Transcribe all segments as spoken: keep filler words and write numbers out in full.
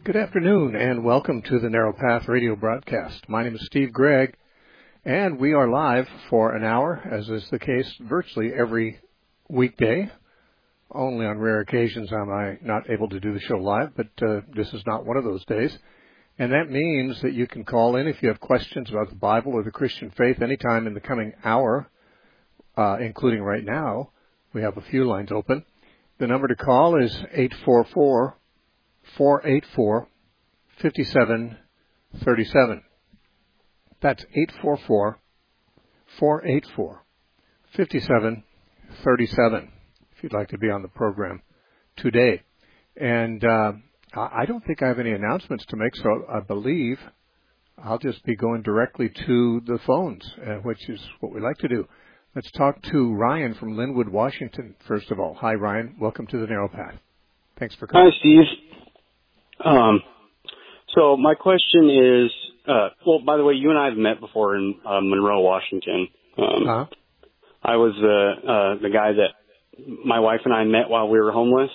Good afternoon, and welcome to the Narrow Path radio broadcast. My name is Steve Gregg, and we are live for an hour, as is the case virtually every weekday. Only on rare occasions am I not able to do the show live, but uh, this is not one of those days. And that means that you can call in if you have questions about the Bible or the Christian faith anytime in the coming hour, uh, including right now. We have a few lines open. The number to call is eight four four, four eight four, five seven three seven. That's eight four four, four eight four, five seven three seven if you'd like to be on the program today. And uh, I don't think I have any announcements to make, so I believe I'll just be going directly to the phones, uh, which is what we like to do. Let's talk to Ryan from Linwood, Washington, first of all. Hi, Ryan. Welcome to the Narrow Path. Thanks for coming. Hi, Steve. Um, so my question is, uh, well, by the way, you and I have met before in uh, Monroe, Washington. Um, uh-huh. I was uh, uh, the guy that my wife and I met while we were homeless.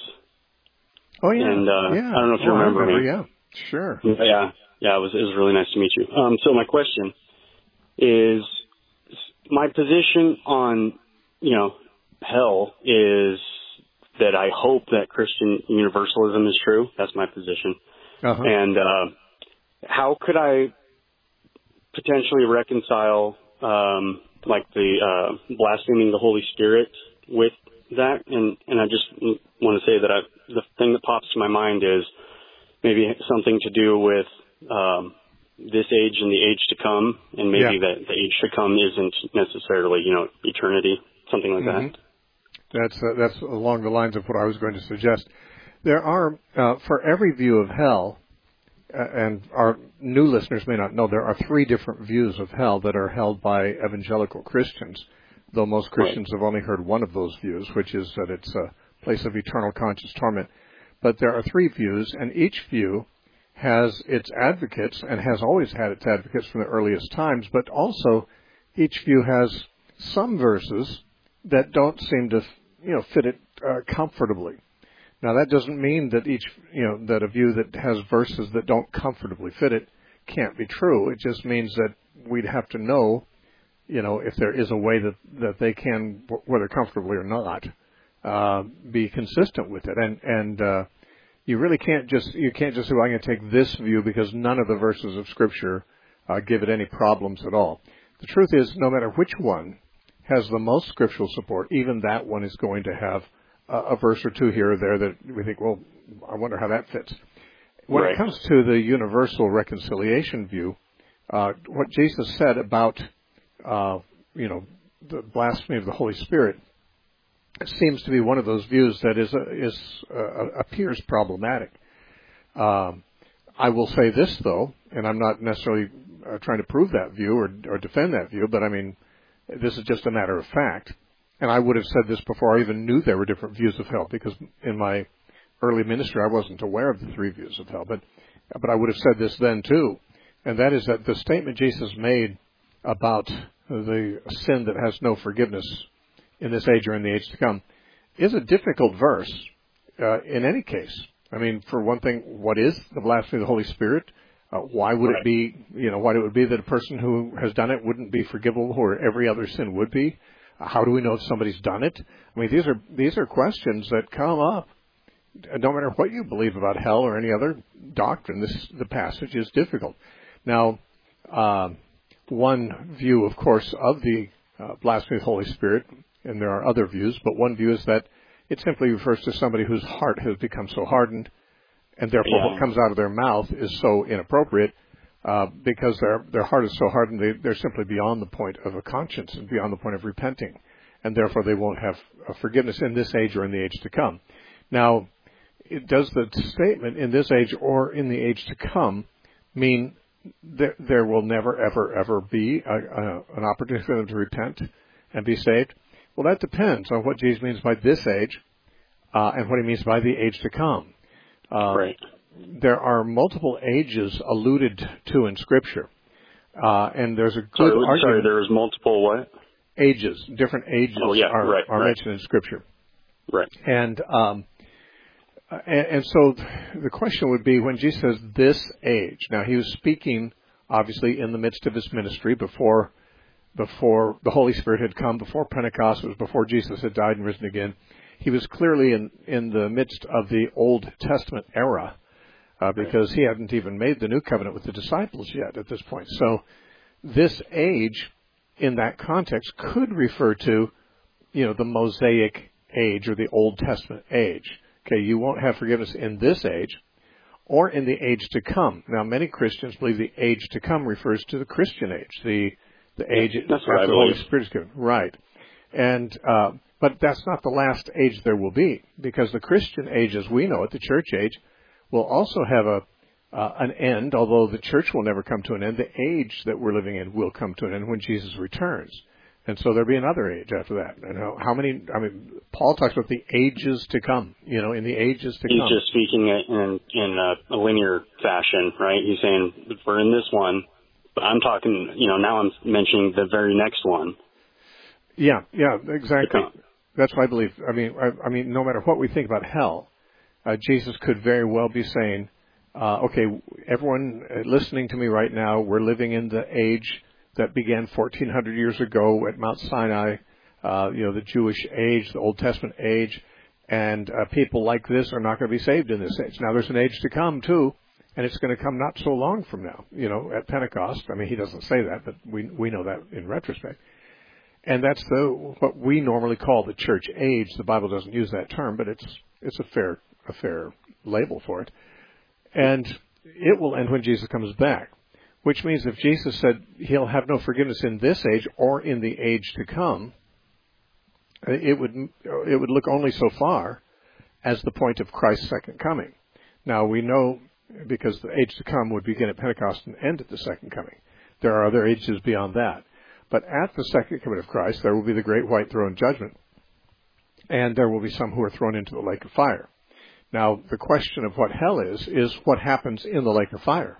Oh, yeah. And uh, yeah. I don't know if oh, you remember, remember me. Yeah, sure. Yeah, yeah, it was, it was really nice to meet you. Um, so my question is, my position on, you know, hell is that I hope that Christian universalism is true. That's my position. Uh-huh. And uh, how could I potentially reconcile, um, like, the uh, blaspheming the Holy Spirit with that? And, and I just want to say that I, the thing that pops to my mind is maybe something to do with um, this age and the age to come, and maybe yeah. that the age to come isn't necessarily, you know, eternity, something like mm-hmm. that. That's uh, that's along the lines of what I was going to suggest. There are, uh, for every view of hell, uh, and our new listeners may not know, there are three different views of hell that are held by evangelical Christians, though most Christians right. have only heard one of those views, which is that it's a place of eternal conscious torment. But there are three views, and each view has its advocates and has always had its advocates from the earliest times, but also each view has some verses that don't seem to, you know, fit it uh, comfortably. Now, that doesn't mean that each, you know, that a view that has verses that don't comfortably fit it can't be true. It just means that we'd have to know, you know, if there is a way that, that they can, whether comfortably or not, uh, be consistent with it. And, and, uh, You really can't just, you can't just say, well, I'm going to take this view because none of the verses of Scripture uh, give it any problems at all. The truth is, no matter which one has the most scriptural support, even that one is going to have uh, a verse or two here or there that we think, well, I wonder how that fits. When right. it comes to the universal reconciliation view, uh, what Jesus said about, uh, you know, the blasphemy of the Holy Spirit, it seems to be one of those views that is uh, is uh, appears problematic. Um, I will say this, though, and I'm not necessarily uh, trying to prove that view or, or defend that view, but I mean, this is just a matter of fact. And I would have said this before I even knew there were different views of hell, because in my early ministry I wasn't aware of the three views of hell. But but I would have said this then too, and that is that the statement Jesus made about the sin that has no forgiveness in this age or in the age to come is a difficult verse uh, in any case. I mean, for one thing, what is the blasphemy of the Holy Spirit? Uh, why would right. it be, you know, why would it be that a person who has done it wouldn't be forgivable where every other sin would be? Uh, how do we know if somebody's done it? I mean, these are these are questions that come up. No matter what you believe about hell or any other doctrine, this the passage is difficult. Now, uh, one view, of course, of the uh, blasphemy of the Holy Spirit, and there are other views, but one view is that it simply refers to somebody whose heart has become so hardened, and therefore yeah. what comes out of their mouth is so inappropriate, uh, because their their heart is so hardened, they, they're simply beyond the point of a conscience and beyond the point of repenting, and therefore they won't have uh, forgiveness in this age or in the age to come. Now, it, does the statement in this age or in the age to come mean that there will never, ever, ever be a, a, an opportunity for them to repent and be saved? Well, that depends on what Jesus means by this age uh, and what he means by the age to come. Uh, right. There are multiple ages alluded to in Scripture, uh, and there's a good sorry, argument. Sorry, there's multiple what? Ages, different ages oh, yeah, are, right, are right. mentioned in Scripture. Right. And um, Uh, and, and so the question would be, when Jesus says this age, now he was speaking obviously in the midst of his ministry before before the Holy Spirit had come, before Pentecost, it was before Jesus had died and risen again. He was clearly in, in the midst of the Old Testament era uh, because he hadn't even made the new covenant with the disciples yet at this point. So this age in that context could refer to, you know, the Mosaic age or the Old Testament age. Okay, you won't have forgiveness in this age or in the age to come. Now, many Christians believe the age to come refers to the Christian age, the the age that's after what I the Holy believe. Spirit is given. Right. And uh, but that's not the last age there will be, because the Christian age, as we know it, the church age, will also have a uh, an end, although the church will never come to an end. The age that we're living in will come to an end when Jesus returns. And so there'll be another age after that. And how, how many, I mean, Paul talks about the ages to come, you know, in the ages to He's come. He's just speaking it in, in a, a linear fashion, right? He's saying, we're in this one, but I'm talking, you know, now I'm mentioning the very next one. Yeah, yeah, exactly. That's what I believe. I mean, I, I mean, no matter what we think about hell, uh, Jesus could very well be saying, uh, okay, everyone listening to me right now, we're living in the age that began fourteen hundred years ago at Mount Sinai, uh, you know, the Jewish age, the Old Testament age, and uh, people like this are not going to be saved in this age. Now, there's an age to come, too, and it's going to come not so long from now, you know, at Pentecost. I mean, he doesn't say that, but we we know that in retrospect. And that's the what we normally call the church age. The Bible doesn't use that term, but it's it's a fair a fair label for it. And it will end when Jesus comes back. Which means if Jesus said he'll have no forgiveness in this age or in the age to come, it would it would look only so far as the point of Christ's second coming. Now, we know, because the age to come would begin at Pentecost and end at the second coming. There are other ages beyond that. But at the second coming of Christ, there will be the great white throne judgment, and there will be some who are thrown into the lake of fire. Now, the question of what hell is, is what happens in the lake of fire.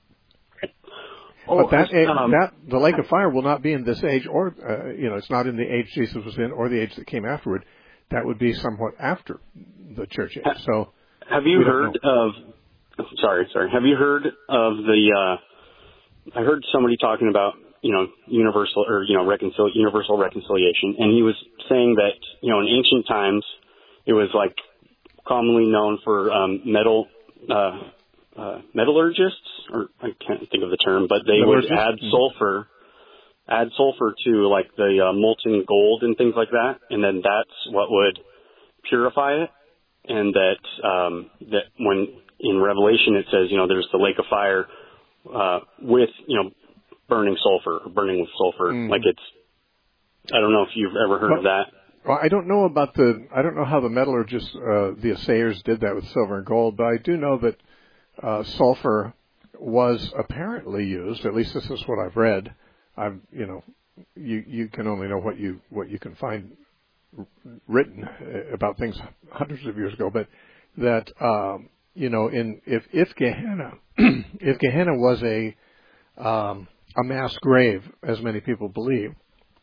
Oh, but that, um, that the lake of fire will not be in this age, or uh, you know, it's not in the age Jesus was in, or the age that came afterward. That would be somewhat after the church age. So, have you heard of? Sorry, sorry. Have you heard of the? Uh, I heard somebody talking about, you know, universal or you know reconcil universal reconciliation, and he was saying that, you know, in ancient times it was like commonly known for um, metal. Uh, Uh, metallurgists, or I can't think of the term, but they would add sulfur, add sulfur to like the uh, molten gold and things like that, and then that's what would purify it. And that um, that when in Revelation it says, you know, there's the lake of fire uh, with, you know, burning sulfur, or burning with sulfur. Mm. Like it's, I don't know if you've ever heard well, of that. Well, I don't know about the, I don't know how the metallurgists, uh, the assayers did that with silver and gold, but I do know that Uh, sulfur was apparently used. At least this is what I've read. I've, you know, you you can only know what you what you can find written about things hundreds of years ago. But that um, you know, in if if Gehenna if Gehenna was a um, a mass grave, as many people believe,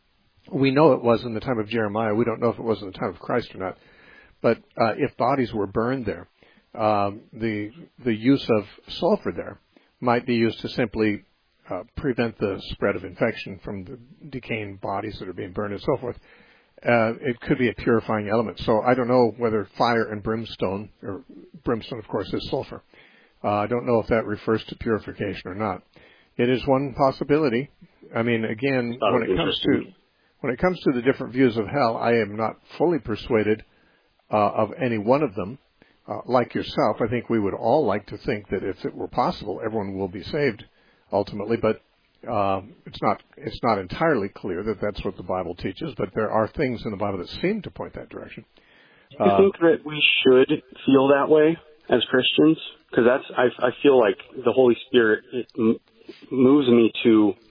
we know it was in the time of Jeremiah. We don't know if it was in the time of Christ or not. But uh, if bodies were burned there, Um, the the use of sulfur there might be used to simply uh, prevent the spread of infection from the decaying bodies that are being burned and so forth. Uh, it could be a purifying element. So I don't know whether fire and brimstone, or brimstone, of course, is sulfur. Uh, I don't know if that refers to purification or not. It is one possibility. I mean, again, when it comes to when it comes to the different views of hell, I am not fully persuaded uh, of any one of them. Uh, like yourself, I think we would all like to think that if it were possible, everyone will be saved ultimately. But uh, it's not it's not entirely clear that that's what the Bible teaches. But there are things in the Bible that seem to point that direction. Do you uh, think that we should feel that way as Christians? Because that's I, I feel like the Holy Spirit it m- moves me to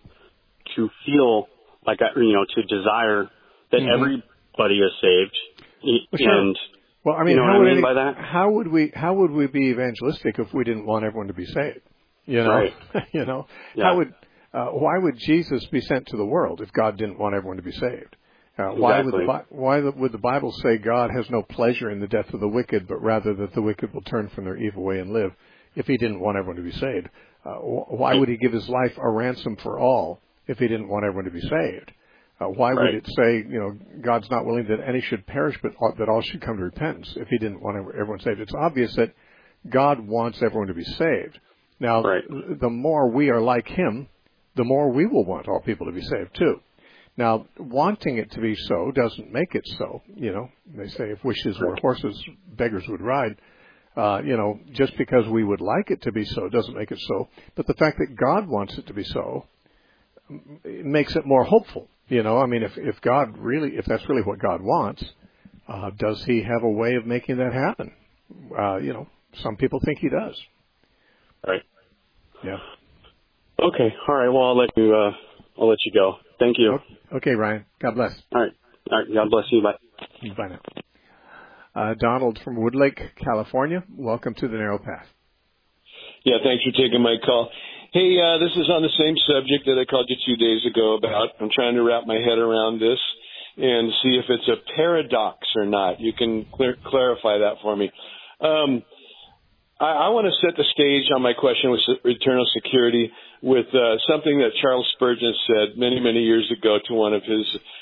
to feel like I, you know to desire that mm-hmm. everybody is saved well, sure. and. Well, I mean, you know how, what would I mean any, by that? how would we how would we be evangelistic if we didn't want everyone to be saved? You know, right. you know, yeah. how would uh, why would Jesus be sent to the world if God didn't want everyone to be saved? Uh, why exactly. would the, Bi- why would the Bible say God has no pleasure in the death of the wicked, but rather that the wicked will turn from their evil way and live? If He didn't want everyone to be saved, uh, why would He give His life a ransom for all if He didn't want everyone to be saved? Uh, why right. would it say, you know, God's not willing that any should perish, but all, that all should come to repentance if He didn't want everyone saved? It's obvious that God wants everyone to be saved. Now, right. the more we are like Him, the more we will want all people to be saved too. Now, wanting it to be so doesn't make it so. You know, they say if wishes were horses, beggars would ride. Uh, you know, just because we would like it to be so doesn't make it so. But the fact that God wants it to be so it makes it more hopeful. You know, I mean, if, if God really, if that's really what God wants, uh, does He have a way of making that happen? Uh, you know, some people think He does. Right. Yeah. Okay. All right. Well, I'll let you. Uh, I'll let you go. Thank you. Okay, Ryan. God bless. All right. All right. God bless you. Bye. Bye now. Uh, Donald from Woodlake, California. Welcome to the Narrow Path. Yeah, thanks for taking my call. Hey, uh, this is on the same subject that I called you two days ago about. I'm trying to wrap my head around this and see if it's a paradox or not. You can clear, clarify that for me. Um, I, I want to set the stage on my question with eternal security with uh, something that Charles Spurgeon said many, many years ago to one of his,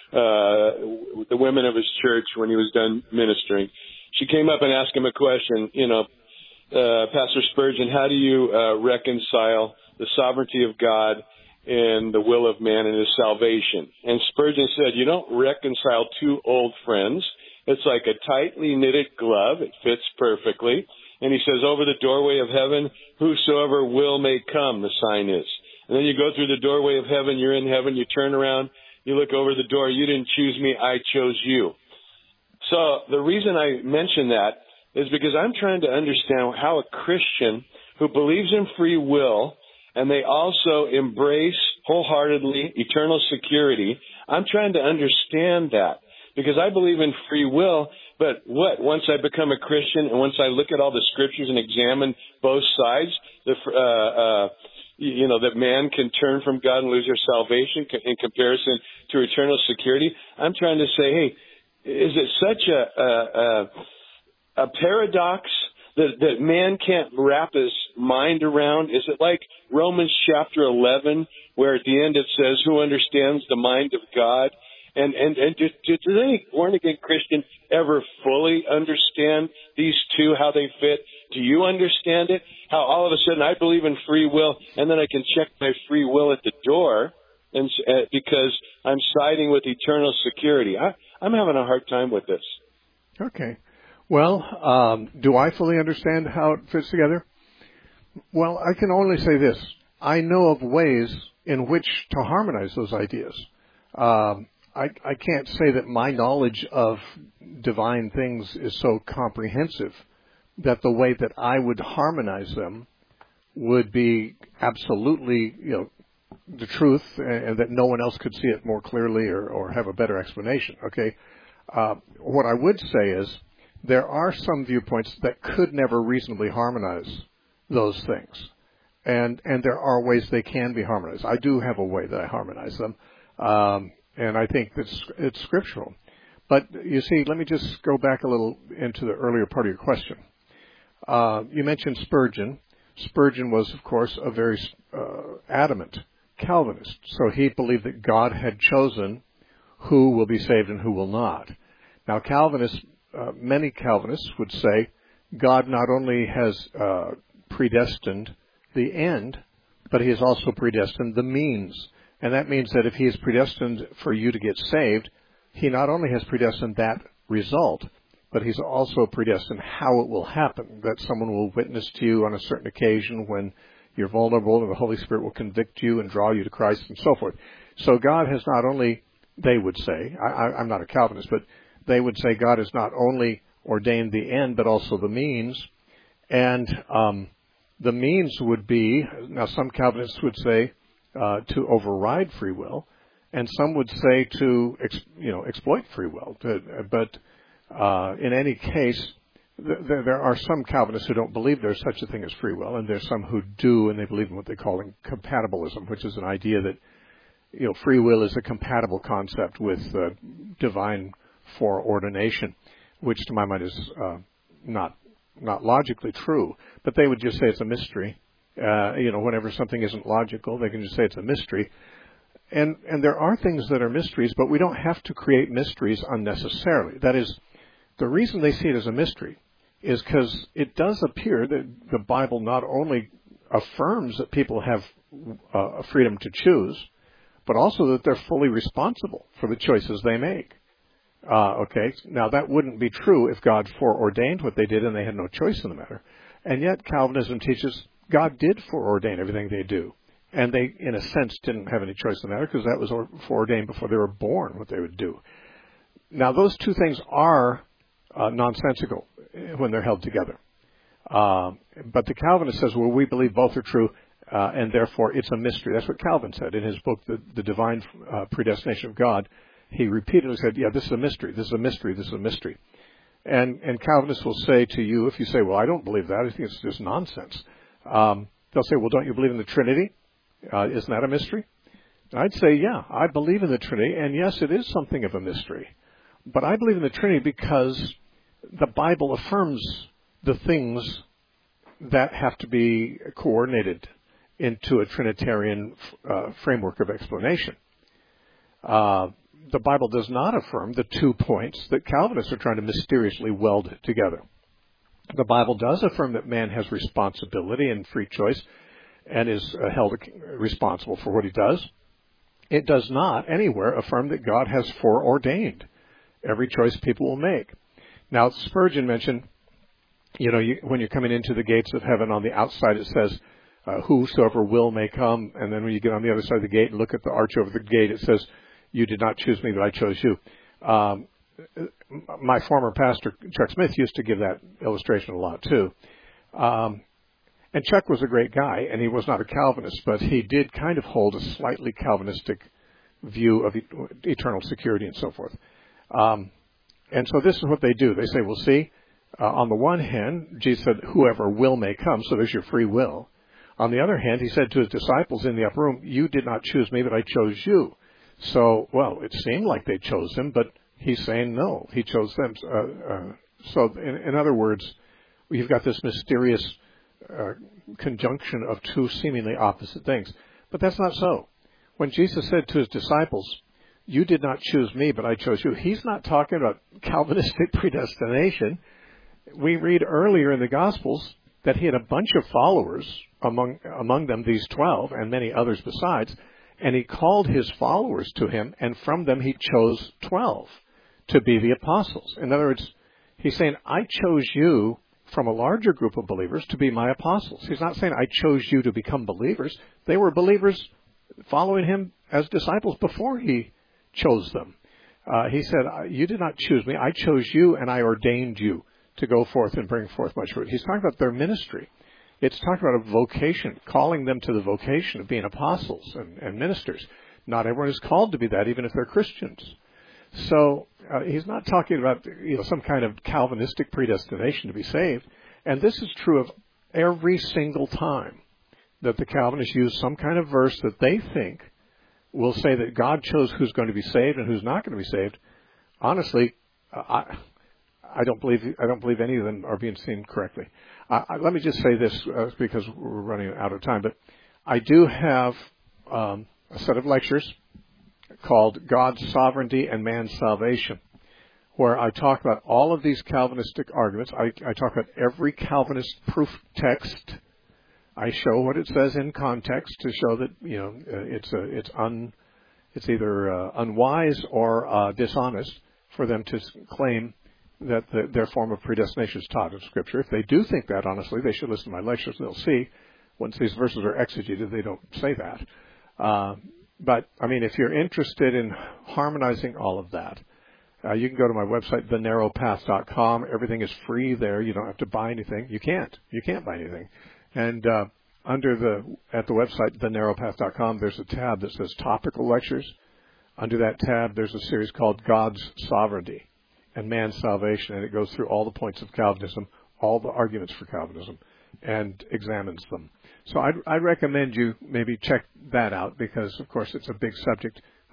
uh, the women of his church when he was done ministering. She came up and asked him a question, you know, uh, Pastor Spurgeon, how do you uh, reconcile the sovereignty of God and the will of man and his salvation? And Spurgeon said, you don't reconcile two old friends. It's like a tightly knitted glove. It fits perfectly. And he says, over the doorway of heaven, whosoever will may come, the sign is. And then you go through the doorway of heaven, you're in heaven, you turn around, you look over the door, you didn't choose me, I chose you. So the reason I mention that is because I'm trying to understand how a Christian who believes in free will and they also embrace wholeheartedly eternal security, I'm trying to understand that because I believe in free will. But what, once I become a Christian and once I look at all the scriptures and examine both sides, the, uh, uh, you know, that man can turn from God and lose their salvation in comparison to eternal security, I'm trying to say, hey, is it such a, a, a paradox that, that man can't wrap his mind around? Is it like Romans chapter eleven, where at the end it says, who understands the mind of God? And, and, and do, do, does any born-again Christian ever fully understand these two, how they fit? Do you understand it? How all of a sudden I believe in free will, and then I can check my free will at the door and uh, because I'm siding with eternal security. I, I'm having a hard time with this. Okay. Well, um, do I fully understand how it fits together? Well, I can only say this. I know of ways in which to harmonize those ideas. Um, I, I can't say that my knowledge of divine things is so comprehensive that the way that I would harmonize them would be absolutely, you know, the truth, and that no one else could see it more clearly or, or have a better explanation. Okay, uh, what I would say is there are some viewpoints that could never reasonably harmonize those things, and and there are ways they can be harmonized. I do have a way that I harmonize them. Um, And I think that's it's scriptural. But you see, let me just go back a little into the earlier part of your question. Uh, you mentioned Spurgeon. Spurgeon was, of course, a very uh, adamant Calvinist. So he believed that God had chosen who will be saved and who will not. Now, Calvinists, uh, many Calvinists would say God not only has uh, predestined the end, but He has also predestined the means. And that means that if He is predestined for you to get saved, He not only has predestined that result, but He's also predestined how it will happen, that someone will witness to you on a certain occasion when you're vulnerable and the Holy Spirit will convict you and draw you to Christ and so forth. So God has not only, they would say, I, I'm not a Calvinist, but they would say God has not only ordained the end, but also the means. And um, the means would be, now some Calvinists would say, Uh, to override free will, and some would say to ex- you know exploit free will. To, but uh, in any case, th- th- there are some Calvinists who don't believe there's such a thing as free will, and there's some who do, and they believe in what they call incompatibilism, which is an idea that you know free will is a compatible concept with uh, divine foreordination, which to my mind is uh, not not logically true. But they would just say it's a mystery. Uh, you know, whenever something isn't logical, they can just say it's a mystery. And and there are things that are mysteries, but we don't have to create mysteries unnecessarily. That is, the reason they see it as a mystery is because it does appear that the Bible not only affirms that people have uh, freedom to choose, but also that they're fully responsible for the choices they make. Uh, okay, now that wouldn't be true if God foreordained what they did and they had no choice in the matter. And yet Calvinism teaches God did foreordain everything they do. And they, in a sense, didn't have any choice in the matter because that was foreordained before they were born, what they would do. Now, those two things are uh, nonsensical when they're held together. Uh, but the Calvinist says, well, we believe both are true, uh, and therefore it's a mystery. That's what Calvin said in his book, The, the Divine uh, Predestination of God. He repeatedly said, yeah, this is a mystery, this is a mystery, this is a mystery. And, and Calvinists will say to you, if you say, well, I don't believe that, I think it's just nonsense. Um, they'll say, well, don't you believe in the Trinity? Uh, isn't that a mystery? I'd say, yeah, I believe in the Trinity, and yes, it is something of a mystery. But I believe in the Trinity because the Bible affirms the things that have to be coordinated into a Trinitarian uh, framework of explanation. Uh, the Bible does not affirm the two points that Calvinists are trying to mysteriously weld together. The Bible does affirm that man has responsibility and free choice and is uh, held responsible for what he does. It does not anywhere affirm that God has foreordained every choice people will make. Now, Spurgeon mentioned, you know, you, when you're coming into the gates of heaven, on the outside it says, uh, whosoever will may come. And then when you get on the other side of the gate and look at the arch over the gate, it says, you did not choose me, but I chose you. Um, my former pastor, Chuck Smith, used to give that illustration a lot, too. Um, and Chuck was a great guy, and he was not a Calvinist, but he did kind of hold a slightly Calvinistic view of e- eternal security and so forth. Um, and so this is what they do. They say, well, see, uh, on the one hand, Jesus said, whoever will may come, so there's your free will. On the other hand, he said to his disciples in the upper room, you did not choose me, but I chose you. So, well, it seemed like they chose him, but he's saying no, he chose them. Uh, uh, so, in, in other words, you've got this mysterious uh, conjunction of two seemingly opposite things. But that's not so. When Jesus said to his disciples, you did not choose me, but I chose you, he's not talking about Calvinistic predestination. We read earlier in the Gospels that he had a bunch of followers, among among them these twelve and many others besides, and he called his followers to him, and from them he chose twelve to be the apostles. In other words, he's saying, I chose you from a larger group of believers to be my apostles. He's not saying, I chose you to become believers. They were believers following him as disciples before he chose them. Uh, he said, you did not choose me. I chose you, and I ordained you to go forth and bring forth much fruit. He's talking about their ministry. It's talking about a vocation, calling them to the vocation of being apostles and, and ministers. Not everyone is called to be that, even if they're Christians. So uh, he's not talking about, you know, some kind of Calvinistic predestination to be saved. And this is true of every single time that the Calvinists use some kind of verse that they think will say that God chose who's going to be saved and who's not going to be saved. Honestly, uh, I, I don't believe I don't believe any of them are being seen correctly. Uh, let me just say this uh, because we're running out of time, but I do have um, a set of lectures called God's Sovereignty and Man's Salvation, where I talk about all of these Calvinistic arguments. I, I talk about every Calvinist proof text. I show what it says in context to show that, you know, it's a, it's un it's either uh, unwise or uh, dishonest for them to claim that the, their form of predestination is taught in Scripture. If they do think that, honestly, they should listen to my lectures. They'll see once these verses are exegeted, they don't say that. Uh, but, I mean, if you're interested in harmonizing all of that, uh, you can go to my website, the narrow path dot com. Everything is free there. You don't have to buy anything. You can't. You can't buy anything. And uh, under the at the website, the narrow path dot com, there's a tab that says Topical Lectures. Under that tab, there's a series called God's Sovereignty and Man's Salvation, and it goes through all the points of Calvinism, all the arguments for Calvinism, and examines them. So I'd, I'd recommend you maybe check that out because, of course, it's a big subject.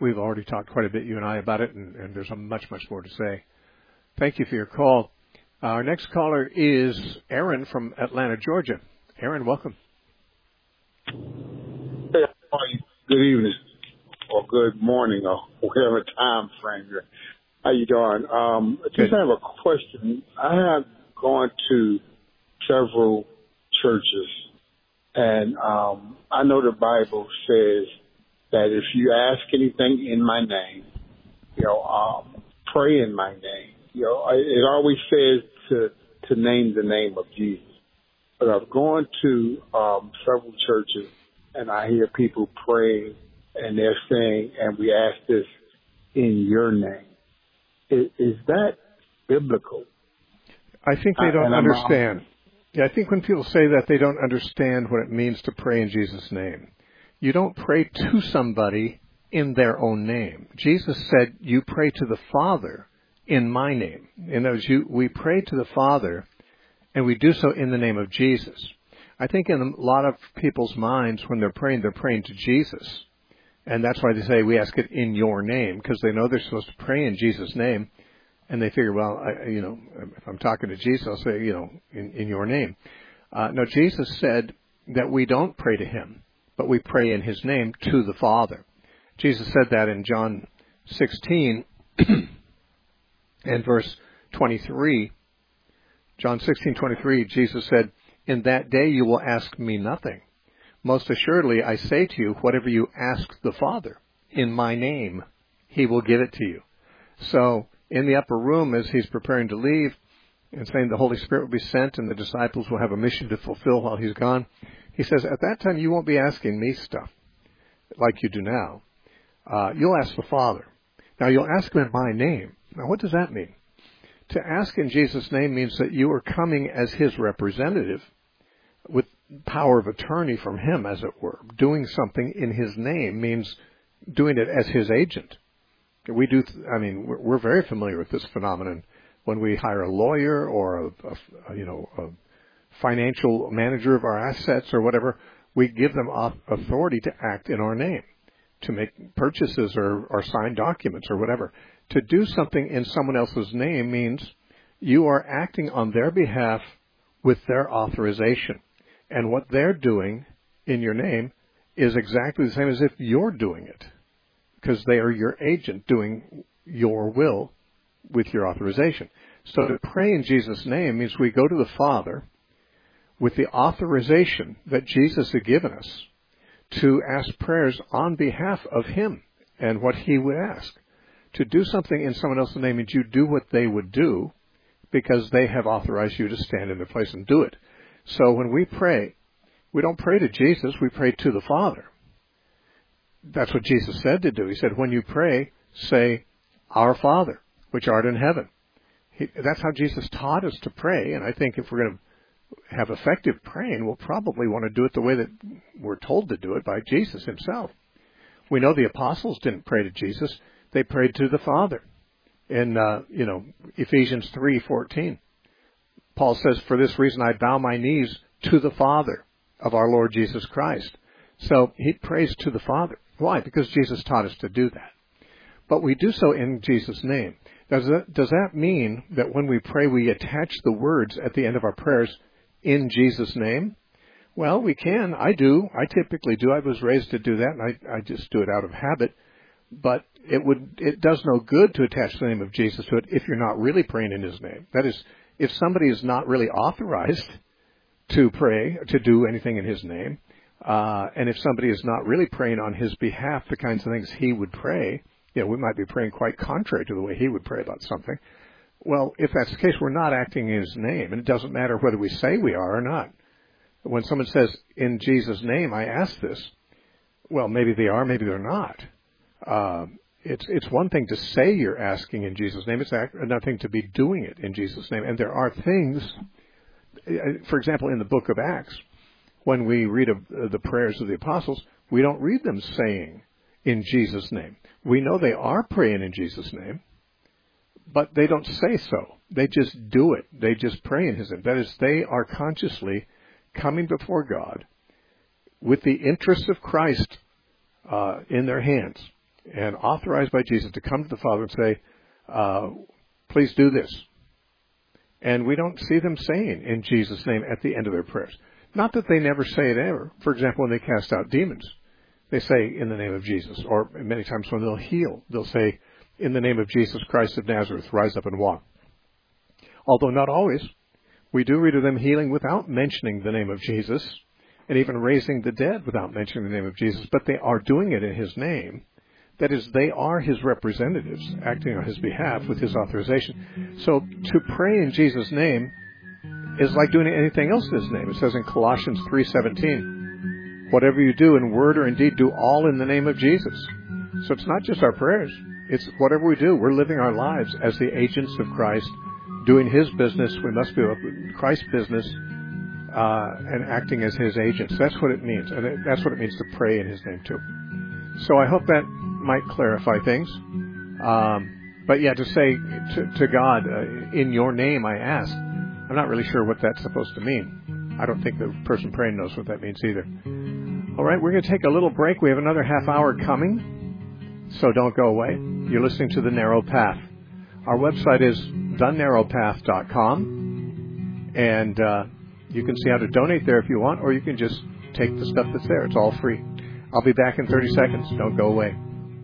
we've already talked quite a bit, you and I, about it, and, and there's a much, much more to say. Thank you for your call. Our next caller is Aaron from Atlanta, Georgia. Aaron, welcome. Hey, how are you? Good evening, or good morning, or whatever time frame you're. How you doing? Um, I just have a question. I have gone to several churches, and um, I know the Bible says that if you ask anything in my name, you know, um, pray in my name. You know, it always says to to name the name of Jesus. But I've gone to um, several churches, and I hear people praying, and they're saying, and we ask this in your name. Is, is that biblical? I think they don't uh, understand. Yeah, I think when people say that, they don't understand what it means to pray in Jesus' name. You don't pray to somebody in their own name. Jesus said, you pray to the Father in my name. In other words, you, we pray to the Father, and we do so in the name of Jesus. I think in a lot of people's minds, when they're praying, they're praying to Jesus. And that's why they say, we ask it in your name, because they know they're supposed to pray in Jesus' name. And they figure, well, I, you know, if I'm talking to Jesus, I'll say, you know, in, in your name. Uh, no, Jesus said that we don't pray to him, but we pray in his name to the Father. Jesus said that in John sixteen and verse twenty-three. John sixteen twenty-three, Jesus said, in that day you will ask me nothing. Most assuredly, I say to you, whatever you ask the Father in my name, he will give it to you. So in the upper room, as he's preparing to leave and saying the Holy Spirit will be sent and the disciples will have a mission to fulfill while he's gone, he says, at that time you won't be asking me stuff like you do now. Uh, you'll ask the Father. Now, you'll ask him in my name. Now, what does that mean? To ask in Jesus' name means that you are coming as his representative with power of attorney from him, as it were. Doing something in his name means doing it as his agent. We do, I mean, we're, we're very familiar with this phenomenon when we hire a lawyer or a, a, you know, a financial manager of our assets or whatever. We give them authority to act in our name, to make purchases or, or sign documents or whatever. To do something in someone else's name means you are acting on their behalf with their authorization. And what they're doing in your name is exactly the same as if you're doing it, because they are your agent doing your will with your authorization. So to pray in Jesus' name means we go to the Father with the authorization that Jesus had given us to ask prayers on behalf of him and what he would ask. To do something in someone else's name means you do what they would do because they have authorized you to stand in their place and do it. So when we pray, we don't pray to Jesus, we pray to the Father. That's what Jesus said to do. He said, when you pray, say, Our Father, which art in heaven. He, that's how Jesus taught us to pray, and I think if we're going to have effective praying, we'll probably want to do it the way that we're told to do it by Jesus himself. We know the apostles didn't pray to Jesus. They prayed to the Father. In, uh, you know, Ephesians three fourteen, Paul says, for this reason I bow my knees to the Father of our Lord Jesus Christ. So he prays to the Father. Why? Because Jesus taught us to do that. But we do so in Jesus' name. Does that, does that mean that when we pray, we attach the words at the end of our prayers in Jesus' name? Well, we can. I do. I typically do. I was raised to do that, and I, I just do it out of habit. But it would it does no good to attach the name of Jesus to it if you're not really praying in his name. That is, if somebody is not really authorized to pray, to do anything in his name, uh, and if somebody is not really praying on his behalf the kinds of things he would pray, you know, we might be praying quite contrary to the way he would pray about something. Well, if that's the case, we're not acting in his name, and it doesn't matter whether we say we are or not. When someone says, in Jesus' name, I ask this, well, maybe they are, maybe they're not. Uh, it's it's one thing to say you're asking in Jesus' name. It's another thing to be doing it in Jesus' name. And there are things, for example, in the book of Acts, when we read of the prayers of the apostles, we don't read them saying in Jesus' name. We know they are praying in Jesus' name, but they don't say so. They just do it. They just pray in his name. That is, they are consciously coming before God with the interests of Christ uh, in their hands. and authorized by Jesus to come to the Father and say, uh, please do this. And we don't see them saying in Jesus' name at the end of their prayers. Not that they never say it ever. For example, when they cast out demons, they say in the name of Jesus. Or many times when they'll heal, they'll say, in the name of Jesus Christ of Nazareth, rise up and walk. Although not always. We do read of them healing without mentioning the name of Jesus, and even raising the dead without mentioning the name of Jesus, but they are doing it in His name. That is, they are His representatives acting on His behalf with His authorization. So to pray in Jesus' name is like doing anything else in His name. It says in Colossians three seventeen, whatever you do in word or in deed, do all in the name of Jesus. So it's not just our prayers. It's whatever we do. We're living our lives as the agents of Christ, doing His business. We must do Christ's business uh, and acting as His agents. That's what it means. And it, that's what it means to pray in His name, too. So I hope that might clarify things. Um, but, yeah, to say to, to God, uh, in your name I ask, I'm not really sure what that's supposed to mean. I don't think the person praying knows what that means either. All right, we're going to take a little break. We have another half hour coming, so don't go away. You're listening to The Narrow Path. Our website is the narrow path dot com, and uh, you can see how to donate there if you want, or you can just take the stuff that's there. It's all free. I'll be back in thirty seconds. Don't go away.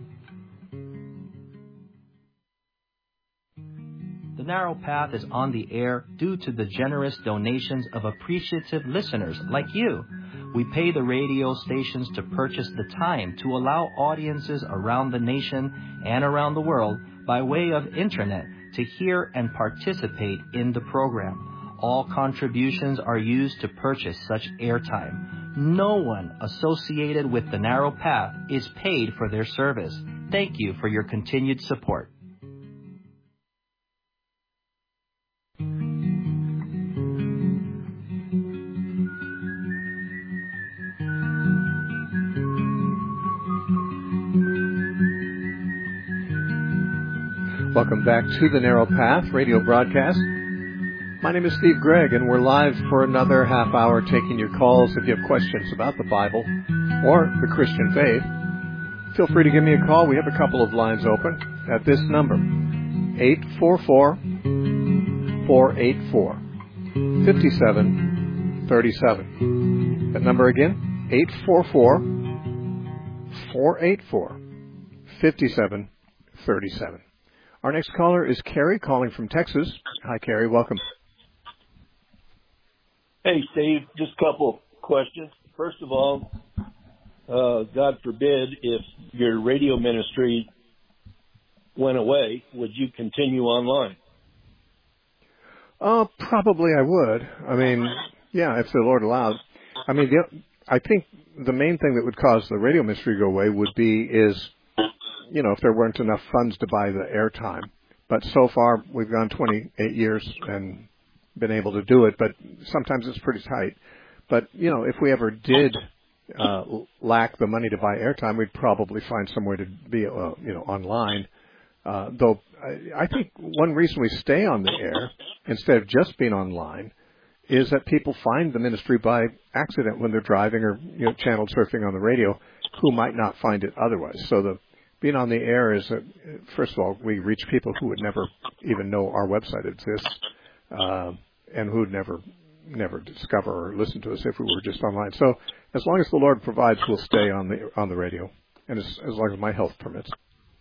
The Narrow Path is on the air due to the generous donations of appreciative listeners like you. We pay the radio stations to purchase the time to allow audiences around the nation and around the world by way of internet to hear and participate in the program. All contributions are used to purchase such airtime. No one associated with the Narrow Path is paid for their service. Thank you for your continued support. Welcome back to the Narrow Path radio broadcast. My name is Steve Gregg, and we're live for another half hour taking your calls. If you have questions about the Bible or the Christian faith, feel free to give me a call. We have a couple of lines open at this number, eight four four, four eight four, five seven three seven. That number again, eight four four, four eight four, five seven three seven. Our next caller is Carrie, calling from Texas. Hi, Carrie. Welcome. Hey, Steve. Just a couple questions. First of all, uh, God forbid if your radio ministry went away, would you continue online? Uh, probably I would. I mean, yeah, if the Lord allowed. I mean, the, I think the main thing that would cause the radio ministry to go away would be is, you know, if there weren't enough funds to buy the airtime. But so far, we've gone twenty-eight years and been able to do it, but sometimes it's pretty tight. But, you know, if we ever did uh, lack the money to buy airtime, we'd probably find somewhere to be, uh, you know, online. Uh, though I, I think one reason we stay on the air instead of just being online is that people find the ministry by accident when they're driving or, you know, channel surfing on the radio, who might not find it otherwise. So the being on the air is, a, first of all, we reach people who would never even know our website exists, uh, and who would never, never discover or listen to us if we were just online. So, as long as the Lord provides, we'll stay on the on the radio, and as, as long as my health permits.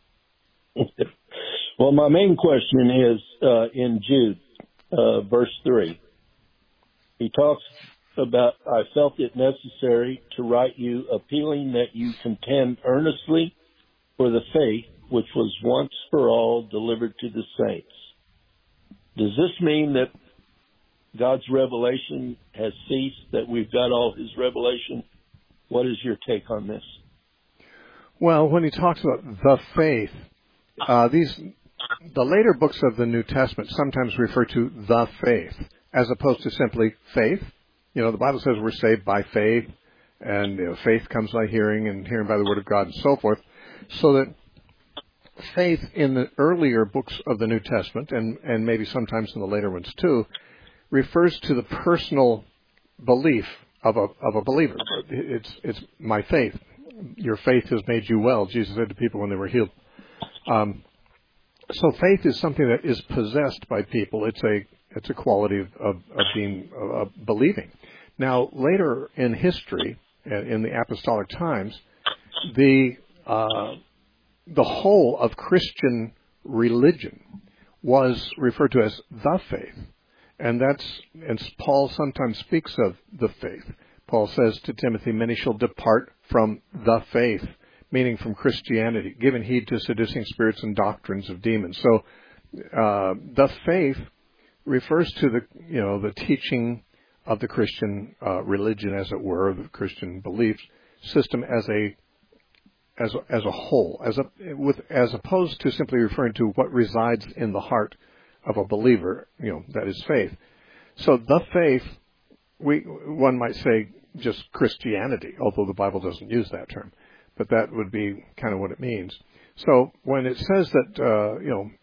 Well, my main question is uh, in Jude, uh, verse three. He talks about, I felt it necessary to write you, appealing that you contend earnestly for the faith which was once for all delivered to the saints. Does this mean that God's revelation has ceased, that we've got all His revelation? What is your take on this? Well, when he talks about the faith, uh, these the later books of the New Testament sometimes refer to the faith as opposed to simply faith. You know, the Bible says we're saved by faith, and you know, faith comes by hearing, and hearing by the Word of God, and so forth. So that faith in the earlier books of the New Testament, and, and maybe sometimes in the later ones too, refers to the personal belief of a of a believer. It's it's my faith. your faith has made you well, Jesus said to people when they were healed. Um, so faith is something that is possessed by people. It's a it's a quality of, of, of being of believing. Now, later in history, in the apostolic times, the uh, the whole of Christian religion was referred to as the faith, and that's and Paul sometimes speaks of the faith. Paul says to Timothy, "Many shall depart from the faith," meaning from Christianity, giving heed to seducing spirits and doctrines of demons. So, uh, the faith refers to the you know the teaching of the Christian uh, religion, as it were, the Christian belief system as a as a, as a whole, as a with as opposed to simply referring to what resides in the heart of a believer. You know, that is faith. So the faith, we one might say just Christianity, although the Bible doesn't use that term, but that would be kind of what it means. So when it says that uh, you know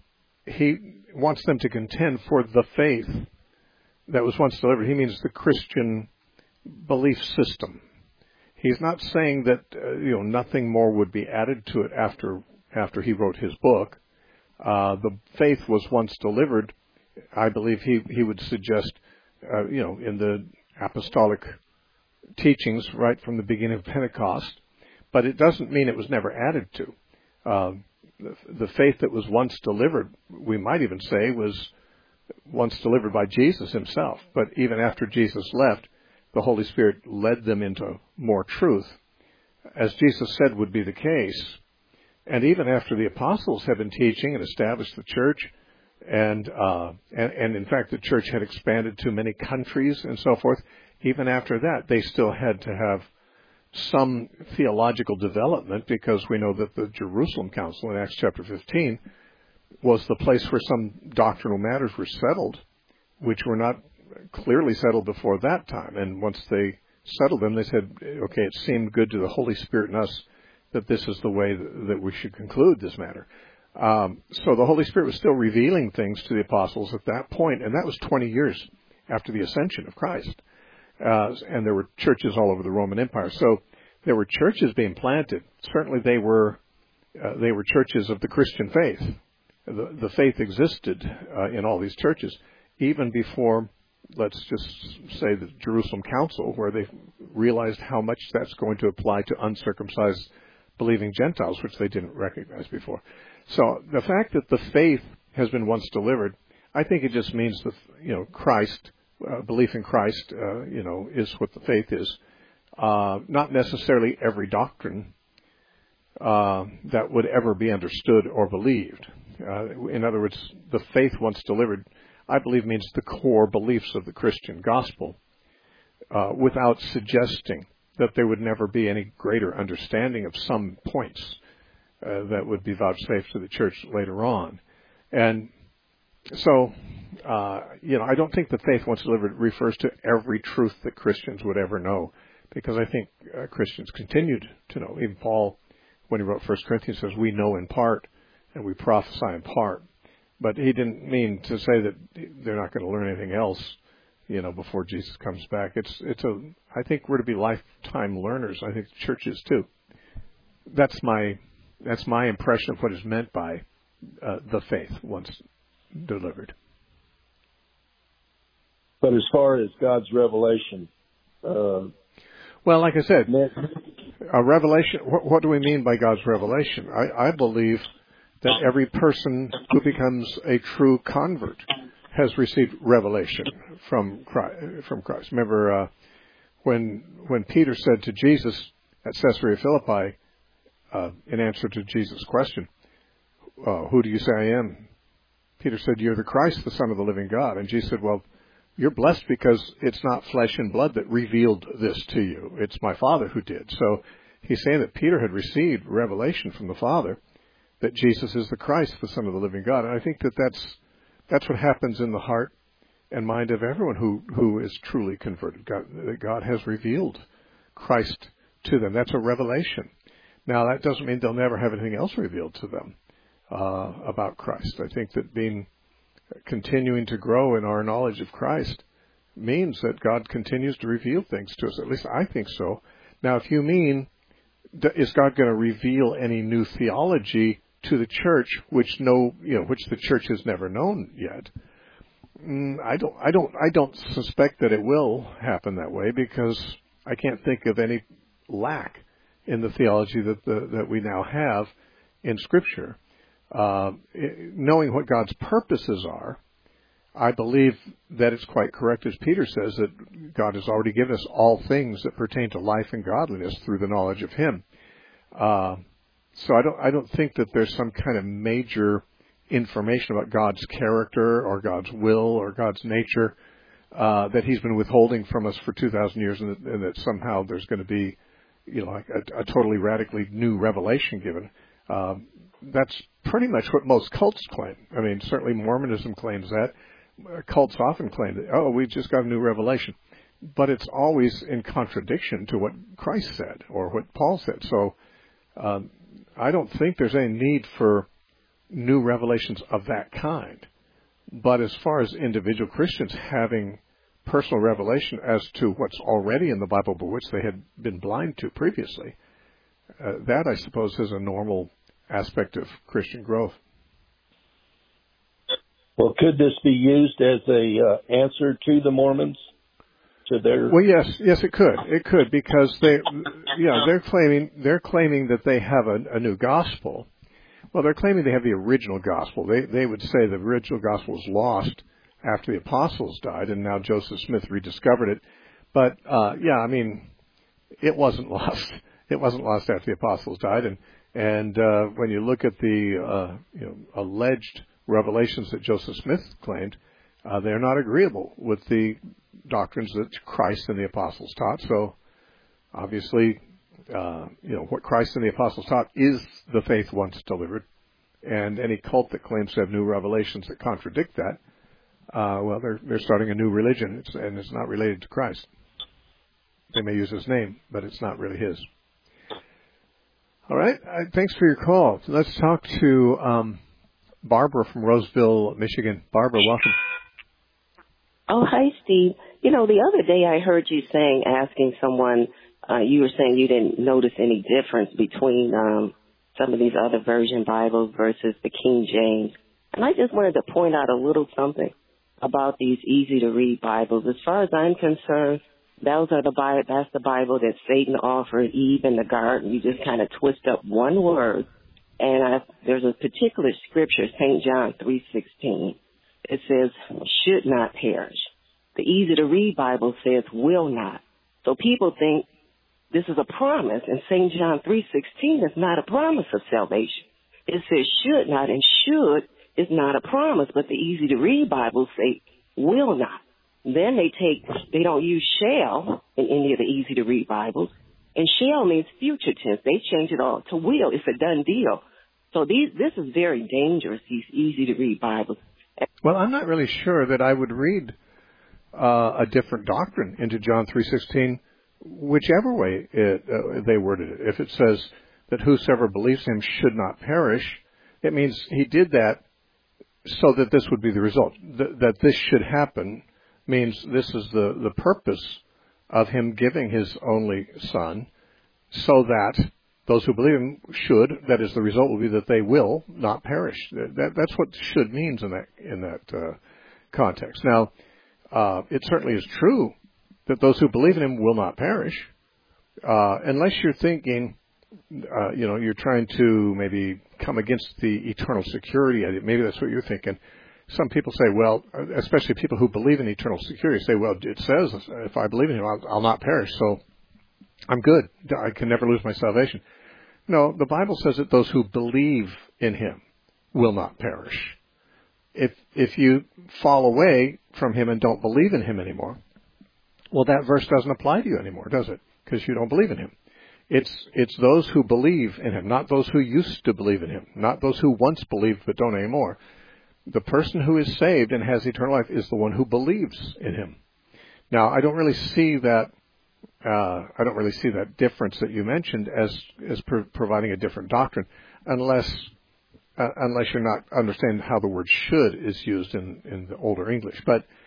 he wants them to contend for the faith that was once delivered, he means the Christian belief system. He's not saying that uh, you know nothing more would be added to it after after he wrote his book. Uh, the faith was once delivered. I believe he he would suggest uh, you know in the apostolic teachings right from the beginning of Pentecost, but it doesn't mean it was never added to. Uh, the, the faith that was once delivered, we might even say, was once delivered by Jesus himself. But even after Jesus left, the Holy Spirit led them into more truth, as Jesus said would be the case. And even after the apostles had been teaching and established the church, and, uh, and and in fact the church had expanded to many countries and so forth, even after that they still had to have some theological development, because we know that the Jerusalem Council in Acts chapter fifteen was the place where some doctrinal matters were settled, which were not clearly settled before that time. And once they settled them, they said, okay, it seemed good to the Holy Spirit in us that this is the way that we should conclude this matter. Um, so the Holy Spirit was still revealing things to the apostles at that point, and that was twenty years after the ascension of Christ. Uh, and there were churches all over the Roman Empire. So there were churches being planted. Certainly they were uh, they were churches of the Christian faith. The, the faith existed uh, in all these churches, even before, let's just say, the Jerusalem Council, where they realized how much that's going to apply to uncircumcised believing Gentiles, which they didn't recognize before. So the fact that the faith has been once delivered, I think it just means that, you know, Christ, uh, belief in Christ, uh, you know, is what the faith is. Uh, not necessarily every doctrine uh, that would ever be understood or believed. Uh, in other words, the faith once delivered, I believe, means the core beliefs of the Christian gospel, uh, without suggesting that there would never be any greater understanding of some points uh, that would be vouchsafed to the church later on. And so, uh, you know, I don't think the faith once delivered refers to every truth that Christians would ever know, because I think uh, Christians continued to know. Even Paul, when he wrote First Corinthians, says, we know in part and we prophesy in part. But he didn't mean to say that they're not going to learn anything else, you know, before Jesus comes back. It's, it's a, I think we're to be lifetime learners. I think churches too. That's my, that's my impression of what is meant by uh, the faith once delivered. But as far as God's revelation, uh, well, like I said, a revelation. What, what do we mean by God's revelation? I, I believe that every person who becomes a true convert has received revelation from Christ. From Christ. Remember uh, when when Peter said to Jesus at Caesarea Philippi, uh, in answer to Jesus' question, uh, "Who do you say I am?" Peter said, "You're the Christ, the Son of the living God." And Jesus said, "Well, you're blessed because it's not flesh and blood that revealed this to you. It's my Father who did." So he's saying that Peter had received revelation from the Father that Jesus is the Christ, the Son of the living God. And I think that that's, that's what happens in the heart and mind of everyone who, who is truly converted. God, that God has revealed Christ to them. That's a revelation. Now, that doesn't mean they'll never have anything else revealed to them uh, about Christ. I think that being continuing to grow in our knowledge of Christ means that God continues to reveal things to us. At least I think so. Now, if you mean is God going to reveal any new theology to the church, which no, you know, which the church has never known yet? Mm, I don't, I don't, I don't suspect that it will happen that way, because I can't think of any lack in the theology that the, that we now have in Scripture. Uh, knowing what God's purposes are, I believe that it's quite correct, as Peter says, that God has already given us all things that pertain to life and godliness through the knowledge of Him. Uh, so I don't, I don't think that there's some kind of major information about God's character or God's will or God's nature uh, that He's been withholding from us for two thousand years, and that, and that somehow there's going to be, you know, like a, a totally radically new revelation given. Uh, that's pretty much what most cults claim. I mean, certainly Mormonism claims that. Cults often claim that, oh, we just got a new revelation. But it's always in contradiction to what Christ said or what Paul said. So um, I don't think there's any need for new revelations of that kind. But as far as individual Christians having personal revelation as to what's already in the Bible, but which they had been blind to previously, uh, that, I suppose, is a normal aspect of Christian growth. Well, could this be used as a uh, answer to the Mormons, to their? Well, yes, yes, it could. It could, because they, you know, they're claiming they're claiming that they have a, a new gospel. Well, they're claiming they have the original gospel. They they would say the original gospel was lost after the apostles died, and now Joseph Smith rediscovered it. But uh, yeah, I mean, it wasn't lost. It wasn't lost after the apostles died, and and uh, when you look at the uh, you know alleged revelations that Joseph Smith claimed, uh, they're not agreeable with the doctrines that Christ and the apostles taught. So obviously, uh, you know, what Christ and the apostles taught is the faith once delivered. And any cult that claims to have new revelations that contradict that, uh, well, they're, they're starting a new religion, it's, and it's not related to Christ. They may use his name, but it's not really his. All right. Uh, thanks for your call. Let's talk to um, Barbara from Roseville, Michigan. Barbara, welcome. Oh, hi, Steve. You know, the other day I heard you saying, asking someone, uh, you were saying you didn't notice any difference between um, some of these other version Bibles versus the King James. And I just wanted to point out a little something about these easy-to-read Bibles. As far as I'm concerned, those are the Bible, that's the Bible that Satan offered Eve in the garden. You just kind of twist up one word. And I, there's a particular scripture, Saint John three sixteen. It says, should not perish. The easy-to-read Bible says, will not. So people think this is a promise, and Saint John three sixteen is not a promise of salvation. It says should not, and should is not a promise, but the easy-to-read Bibles say will not. Then they take, they don't use shall in any of the easy-to-read Bibles, and shall means future tense. They change it all to will. It's a done deal. So these, this is very dangerous, these easy-to-read Bibles. Well, I'm not really sure that I would read uh, a different doctrine into John three sixteen, whichever way it, uh, they worded it. If it says that whosoever believes him should not perish, it means he did that so that this would be the result. Th- that this should happen means this is the, the purpose of him giving his only son, so that those who believe him should, that is, the result will be that they will not perish. That, that's what should means in that in that uh, context. Now, uh, it certainly is true that those who believe in him will not perish, uh, unless you're thinking, uh, you know, you're trying to maybe come against the eternal security. Maybe that's what you're thinking. Some people say, well, especially people who believe in eternal security, say, well, it says if I believe in him, I'll, I'll not perish, so I'm good. I can never lose my salvation. No, the Bible says that those who believe in him will not perish. If if you fall away from him and don't believe in him anymore, well, that verse doesn't apply to you anymore, does it? Because you don't believe in him. It's it's those who believe in him, not those who used to believe in him, not those who once believed but don't anymore. The person who is saved and has eternal life is the one who believes in him. Now, I don't really see that. Uh, I don't really see that difference that you mentioned as as pro- providing a different doctrine, unless uh, unless you're not understanding how the word "should" is used in, in the older English. But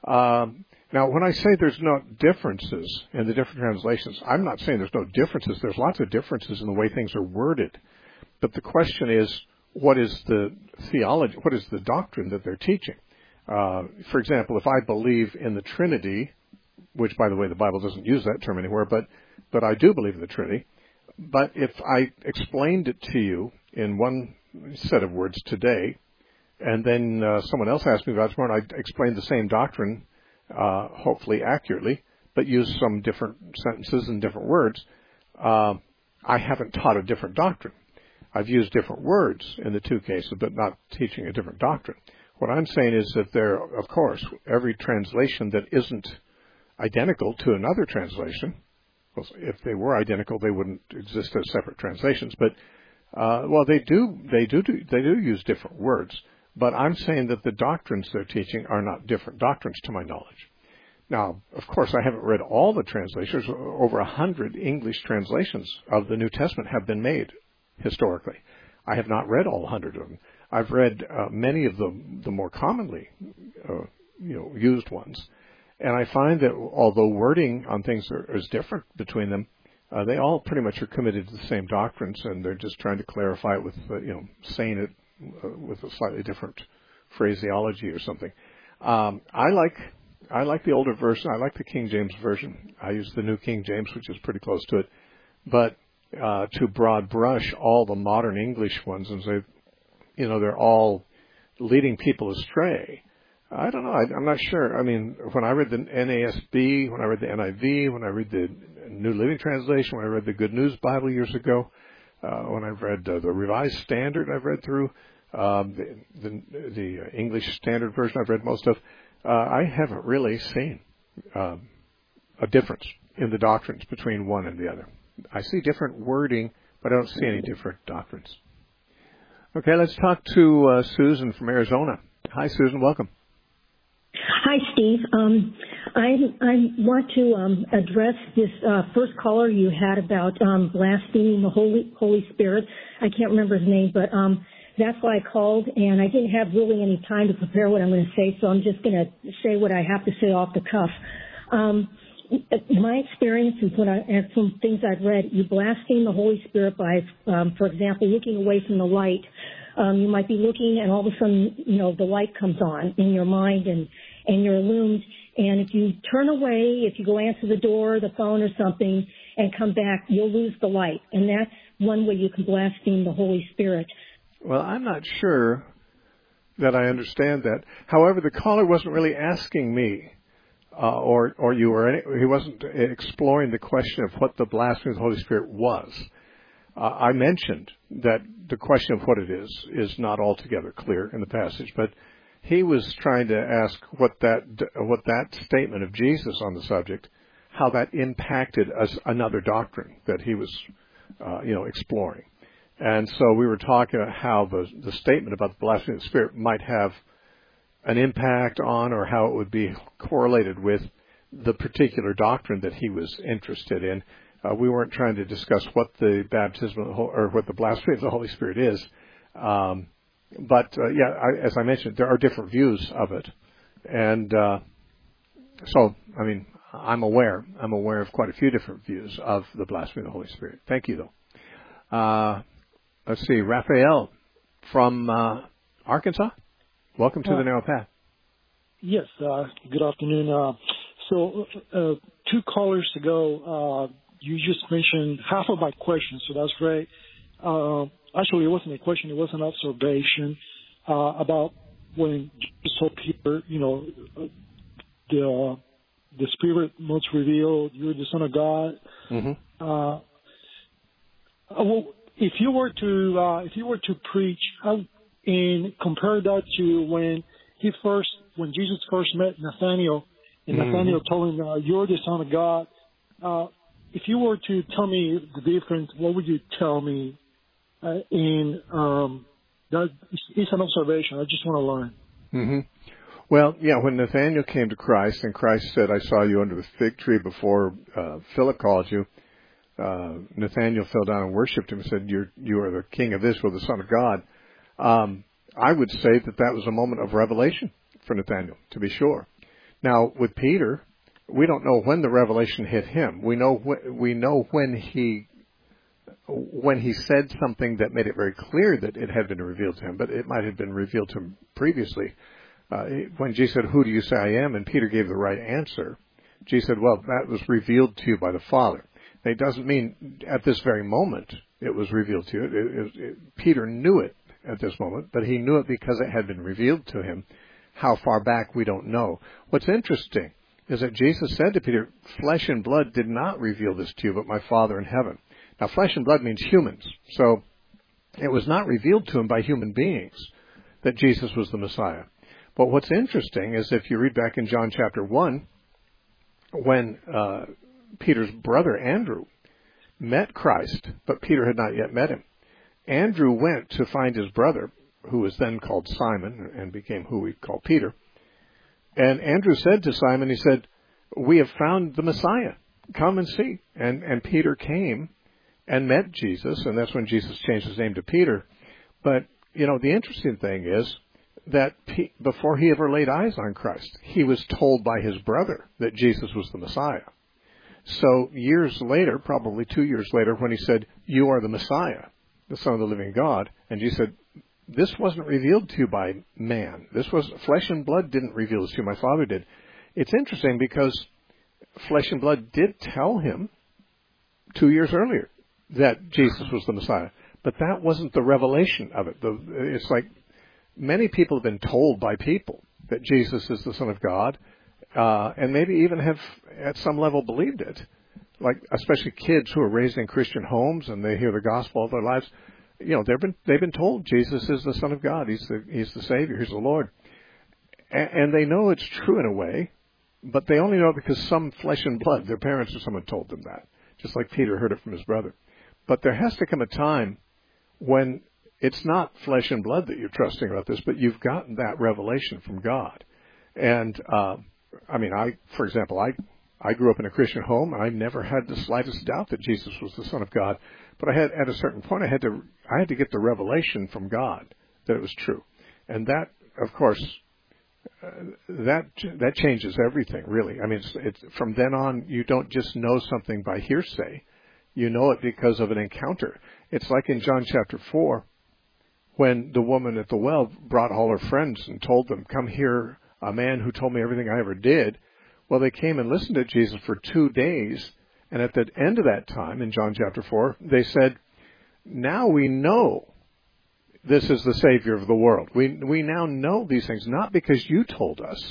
Um, now, when I say there's no differences in the different translations, I'm not saying there's no differences. There's lots of differences in the way things are worded. But the question is, what is the theology, what is the doctrine that they're teaching? Uh, for example, if I believe in the Trinity, which, by the way, the Bible doesn't use that term anywhere, but, but I do believe in the Trinity. But if I explained it to you in one set of words today, and then uh, someone else asked me about it tomorrow, and I explained the same doctrine, uh, hopefully accurately, but used some different sentences and different words, uh, I haven't taught a different doctrine. I've used different words in the two cases, but not teaching a different doctrine. What I'm saying is that there, of course, every translation that isn't identical to another translation, well, if they were identical, they wouldn't exist as separate translations. But uh, well, they do, they do, do, they do use different words. But I'm saying that the doctrines they're teaching are not different doctrines, to my knowledge. Now, of course, I haven't read all the translations. Over a hundred English translations of the New Testament have been made historically. I have not read all hundred of them. I've read uh, many of the the more commonly, uh, you know, used ones. And I find that although wording on things are, is different between them, uh, they all pretty much are committed to the same doctrines, and they're just trying to clarify it with, uh, you know, saying it uh, with a slightly different phraseology or something. Um, I like I like the older version. I like the King James version. I use the New King James, which is pretty close to it. But uh, to broad brush all the modern English ones and say, you know, they're all leading people astray. I don't know. I, I'm not sure. I mean, when I read the N A S B, when I read the N I V, when I read the New Living Translation, when I read the Good News Bible years ago, uh, when I've read uh, the Revised Standard, I've read through um, the, the, the English Standard Version, I've read most of. Uh, I haven't really seen um, a difference in the doctrines between one and the other. I see different wording, but I don't see any different doctrines. Okay, let's talk to uh, Susan from Arizona. Hi, Susan. Welcome. Hi, Steve. Um, I I want to um, address this uh, first caller you had about um, blaspheming the Holy Holy Spirit. I can't remember his name, but um, that's why I called, and I didn't have really any time to prepare what I'm going to say, so I'm just going to say what I have to say off the cuff. Um, my experience is when I, and from things I've read, you blaspheme the Holy Spirit by, um, for example, looking away from the light. Um, you might be looking, and all of a sudden, you know, the light comes on in your mind, and and you're illumined. And if you turn away, if you go answer the door, the phone, or something, and come back, you'll lose the light. And that's one way you can blaspheme the Holy Spirit. Well, I'm not sure that I understand that. However, the caller wasn't really asking me, uh, or or you or any, he wasn't exploring the question of what the blasphemy of the Holy Spirit was. Uh, I mentioned that the question of what it is is not altogether clear in the passage, but he was trying to ask what that what that statement of Jesus on the subject, how that impacted us, another doctrine that he was, uh, you know, exploring. And so we were talking about how the the statement about the blasphemy of the Spirit might have an impact on, or how it would be correlated with the particular doctrine that he was interested in. Uh, we weren't trying to discuss what the baptism of the Holy, or what the blasphemy of the Holy Spirit is. Um, but, uh, yeah, I, as I mentioned, there are different views of it. And uh, so, I mean, I'm aware. I'm aware of quite a few different views of the blasphemy of the Holy Spirit. Thank you, though. Uh, let's see, Raphael from uh, Arkansas. Welcome to uh, the Narrow Path. Yes, uh, good afternoon. Uh, so uh, two callers ago, uh, you just mentioned half of my question, so that's great. Uh, actually, it wasn't a question; it was an observation uh, about when Jesus told Peter, you know, the uh, the Spirit must reveal you're the Son of God. Mm-hmm. Uh, well, if you were to uh, if you were to preach how, and compare that to when he first, when Jesus first met Nathanael, and mm-hmm. Nathanael told him, uh, "You're the Son of God." Uh, If you were to tell me the difference, what would you tell me? Uh, in um, that it's an observation. I just want to learn. Mm-hmm. Well, yeah, when Nathanael came to Christ, and Christ said, "I saw you under the fig tree before uh, Philip called you," uh, Nathanael fell down and worshipped him and said, "You're you are the King of Israel, the Son of God." Um, I would say that that was a moment of revelation for Nathanael, to be sure. Now, with Peter, we don't know when the revelation hit him. We know wh- we know when he when he said something that made it very clear that it had been revealed to him, but it might have been revealed to him previously. Uh, when Jesus said, "Who do you say I am?" and Peter gave the right answer, Jesus said, "Well, that was revealed to you by the Father." It doesn't mean at this very moment it was revealed to you. It, it, it, Peter knew it at this moment, but he knew it because it had been revealed to him. How far back, we don't know. What's interesting is that Jesus said to Peter, "Flesh and blood did not reveal this to you, but my Father in heaven." Now, flesh and blood means humans. So it was not revealed to him by human beings that Jesus was the Messiah. But what's interesting is if you read back in John chapter one, when uh, Peter's brother Andrew met Christ, but Peter had not yet met him, Andrew went to find his brother, who was then called Simon and became who we call Peter. And Andrew said to Simon, he said, "We have found the Messiah. Come and see." And, and Peter came and met Jesus, and that's when Jesus changed his name to Peter. But, you know, the interesting thing is that P- before he ever laid eyes on Christ, he was told by his brother that Jesus was the Messiah. So years later, probably two years later, when he said, "You are the Messiah, the Son of the living God," and Jesus said, "This wasn't revealed to you by man. This was flesh and blood didn't reveal this to you. My Father did." It's interesting because flesh and blood did tell him two years earlier that Jesus was the Messiah, but that wasn't the revelation of it. The, it's like many people have been told by people that Jesus is the Son of God, uh, and maybe even have at some level believed it. Like especially kids who are raised in Christian homes and they hear the gospel all their lives. You know, they've been they've been told Jesus is the Son of God. He's the He's the Savior. He's the Lord, and, and they know it's true in a way, but they only know it because some flesh and blood, their parents or someone told them that. Just like Peter heard it from his brother. But there has to come a time when it's not flesh and blood that you're trusting about this, but you've gotten that revelation from God. And uh, I mean, I, for example, I I grew up in a Christian home. I never had the slightest doubt that Jesus was the Son of God. But I had, at a certain point, I had to, I had to get the revelation from God that it was true, and that, of course, uh, that that changes everything, really. I mean, it's, it's from then on, you don't just know something by hearsay; you know it because of an encounter. It's like in John chapter four, when the woman at the well brought all her friends and told them, "Come hear a man who told me everything I ever did." Well, they came and listened to Jesus for two days. And at the end of that time, in John chapter four, they said, "Now we know this is the Savior of the world. We we now know these things, not because you told us,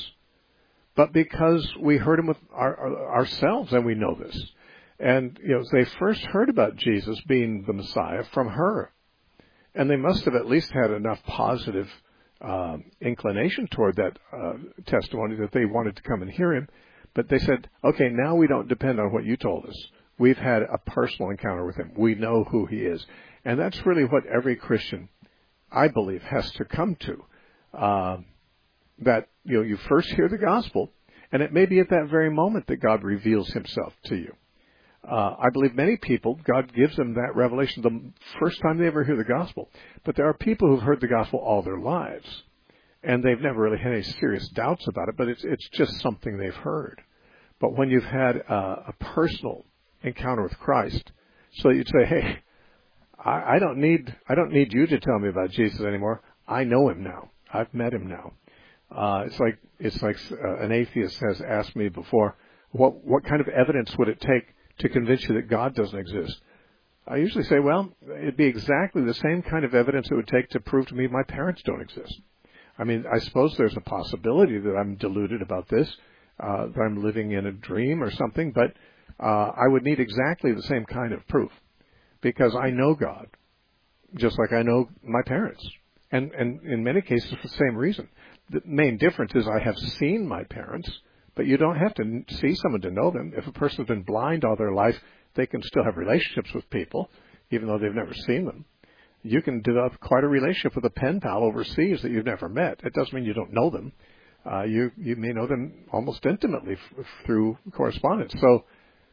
but because we heard him with our, our, ourselves, and we know this." And, you know, they first heard about Jesus being the Messiah from her. And they must have at least had enough positive um, inclination toward that uh, testimony that they wanted to come and hear him. But they said, "Okay, now we don't depend on what you told us. We've had a personal encounter with him. We know who he is." And that's really what every Christian, I believe, has to come to. Uh, that, you know, you first hear the gospel, and it may be at that very moment that God reveals himself to you. Uh, I believe many people, God gives them that revelation the first time they ever hear the gospel. But there are people who've heard the gospel all their lives, and they've never really had any serious doubts about it, but it's it's just something they've heard. But when you've had a, a personal encounter with Christ, so that you'd say, "Hey, I, I don't need I don't need you to tell me about Jesus anymore. I know him now. I've met him now." Uh, it's like it's like uh, an atheist has asked me before, "What what kind of evidence would it take to convince you that God doesn't exist?" I usually say, well, it'd be exactly the same kind of evidence it would take to prove to me my parents don't exist. I mean, I suppose there's a possibility that I'm deluded about this, uh, that I'm living in a dream or something, but uh, I would need exactly the same kind of proof, because I know God, just like I know my parents. And, and in many cases, for the same reason. The main difference is I have seen my parents, but you don't have to see someone to know them. If a person's been blind all their life, they can still have relationships with people, even though they've never seen them. You can develop quite a relationship with a pen pal overseas that you've never met. It doesn't mean you don't know them. Uh, you you may know them almost intimately f- through correspondence. So,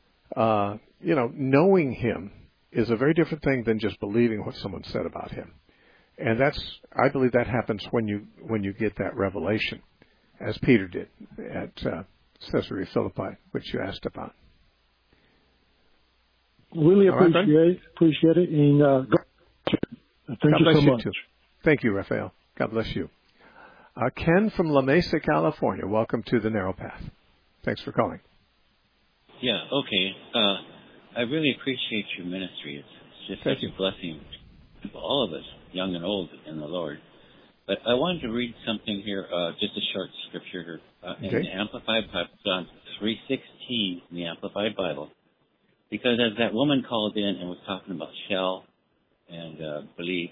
uh, you know, knowing him is a very different thing than just believing what someone said about him. And that's, I believe that happens when you when you get that revelation. as Peter did at uh, Caesarea Philippi, which you asked about. Really All right, appreciate appreciate it, and uh, thank God you bless so you much. too. Thank you, Raphael. God bless you. Uh, Ken from La Mesa, California. Welcome to the Narrow Path. Thanks for calling. Yeah, okay. Uh, I really appreciate your ministry. It's, it's just Thank such you. a blessing to all of us, young and old, in the Lord. But I wanted to read something here, uh, just a short scripture here. Uh, in Okay. the Amplified Bible, John three sixteen in the Amplified Bible. Because as that woman called in and was talking about shall and uh, believe,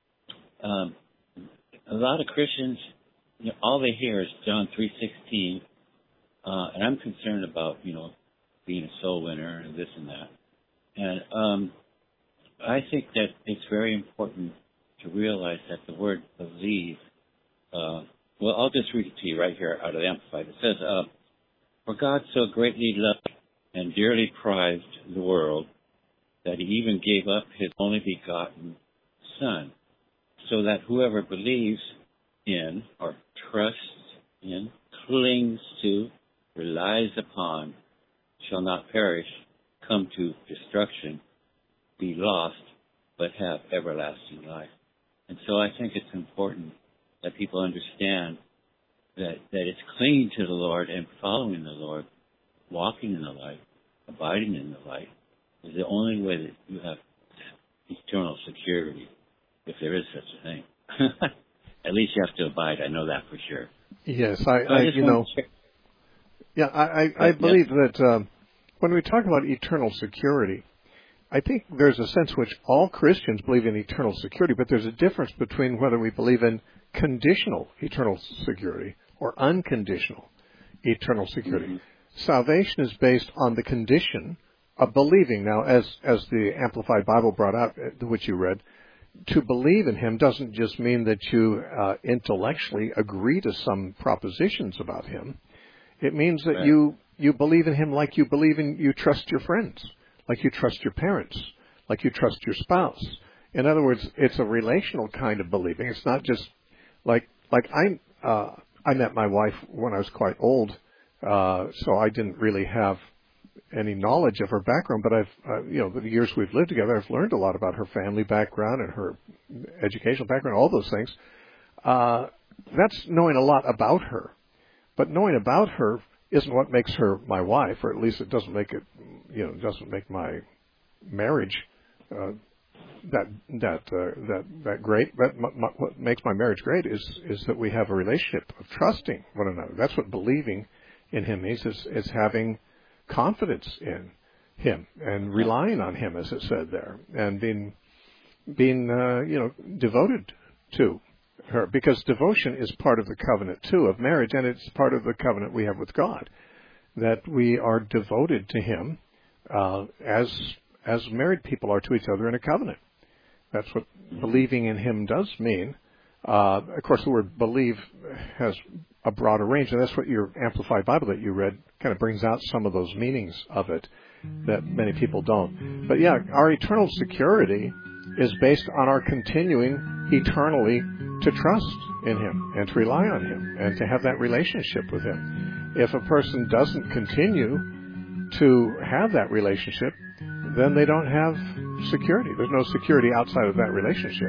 um, a lot of Christians, you know, all they hear is John three sixteen, uh, and I'm concerned about, you know, being a soul winner and this and that. And um, I think that it's very important to realize that the word believe, uh, well, I'll just read it to you right here out of the Amplified. It says, uh, for God so greatly loved and dearly prized the world that he even gave up his only begotten Son, so that whoever believes in or trusts in, clings to, relies upon, shall not perish, come to destruction, be lost, but have everlasting life. And so I think it's important that people understand that, that it's clinging to the Lord and following the Lord, walking in the light, abiding in the light, is the only way that you have eternal security, if there is such a thing. At least you have to abide. I know that for sure. Yes, I, So I, I just you want know, to share- yeah, I, I, I Yeah. believe that um, when we talk about eternal security, I think there's a sense in which all Christians believe in eternal security, but there's a difference between whether we believe in conditional eternal security or unconditional eternal security. Mm-hmm. Salvation is based on the condition of believing. Now, as as the Amplified Bible brought out, uh, which you read, to believe in him doesn't just mean that you uh, intellectually agree to some propositions about him. It means that Right. you, you believe in him like you believe in, you trust your friends, like you trust your parents, like you trust your spouse. In other words, it's a relational kind of believing. It's not just like, like I, uh, I met my wife when I was quite old, uh, so I didn't really have any knowledge of her background, but I've, uh, you know, the years we've lived together, I've learned a lot about her family background and her educational background, all those things. Uh, that's knowing a lot about her. But knowing about her isn't what makes her my wife, or at least it doesn't make it, you know, doesn't make my marriage uh, that that uh, that that great. But my, my, what makes my marriage great is is that we have a relationship of trusting one another. That's what believing in him means, is is having confidence in him and relying on him, as it said there, and being being uh, you know devoted to her, because devotion is part of the covenant too of marriage, and it's part of the covenant we have with God, that we are devoted to him uh, as as married people are to each other in a covenant. That's what believing in him does mean. Uh, of course, the word believe has a broader range, and that's what your Amplified Bible that you read kind of brings out some of those meanings of it that many people don't. But yeah, our eternal security is based on our continuing eternally to trust in him and to rely on him and to have that relationship with him. If a person doesn't continue to have that relationship, then they don't have security. There's no security outside of that relationship.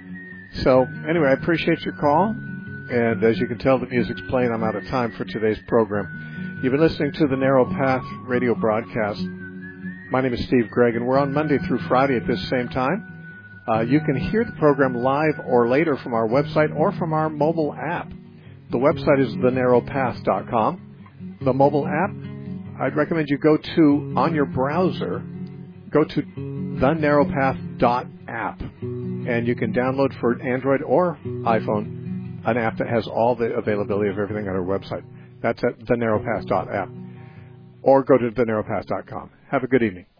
So anyway, I appreciate your call. And as you can tell, the music's playing. I'm out of time for today's program. You've been listening to the Narrow Path radio broadcast. My name is Steve Gregg, and we're on Monday through Friday at this same time. Uh, you can hear the program live or later from our website or from our mobile app. The website is the narrow path dot com. The mobile app, I'd recommend you go to, on your browser, go to the narrow path dot app. And you can download for Android or iPhone an app that has all the availability of everything on our website. That's at the narrow path dot app. Or go to the narrow path dot com. Have a good evening.